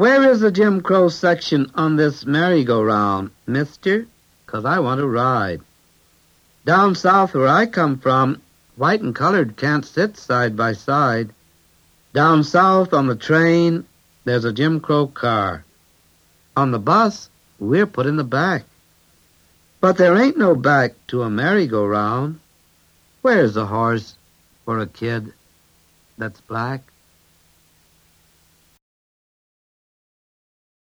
Where is the Jim Crow section on this merry-go-round, mister? 'Cause I want to ride. Down south where I come from, white and colored can't sit side by side. Down south on the train, there's a Jim Crow car. On the bus, we're put in the back. But there ain't no back to a merry-go-round. Where's a horse for a kid that's black?